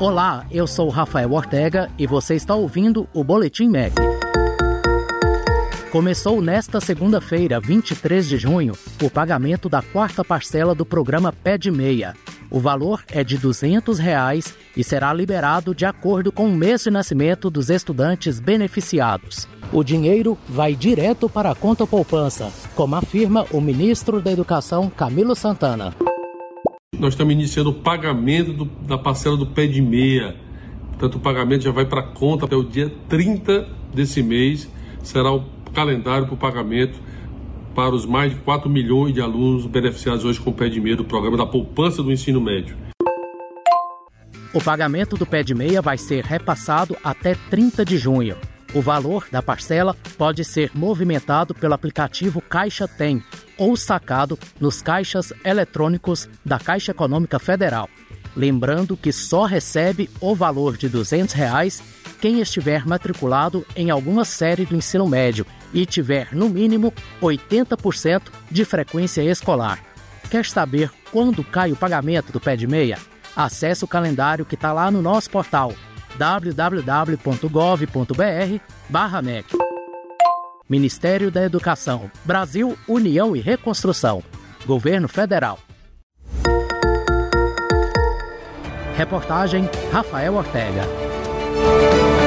Olá, eu sou Rafael Ortega e você está ouvindo o Boletim MEC. Começou nesta segunda-feira, 23 de junho, o pagamento da quarta parcela do programa Pé de Meia. O valor é de R$ 200 e será liberado de acordo com o mês de nascimento dos estudantes beneficiados. O dinheiro vai direto para a conta poupança, como afirma o ministro da Educação, Camilo Santana. Nós estamos iniciando o pagamento da parcela do Pé de Meia. Portanto, o pagamento já vai para a conta até o dia 30 desse mês. Será o calendário para o pagamento para os mais de 4 milhões de alunos beneficiados hoje com o Pé de Meia do programa da poupança do ensino médio. O pagamento do Pé de Meia vai ser repassado até 30 de junho. O valor da parcela pode ser movimentado pelo aplicativo Caixa Tem ou sacado nos caixas eletrônicos da Caixa Econômica Federal. Lembrando que só recebe o valor de R$ 200 quem estiver matriculado em alguma série do ensino médio e tiver, no mínimo, 80% de frequência escolar. Quer saber quando cai o pagamento do Pé de Meia? Acesse o calendário que está lá no nosso portal www.gov.br/MEC. Ministério da Educação, Brasil, União e Reconstrução. Governo Federal. Reportagem Rafael Ortega.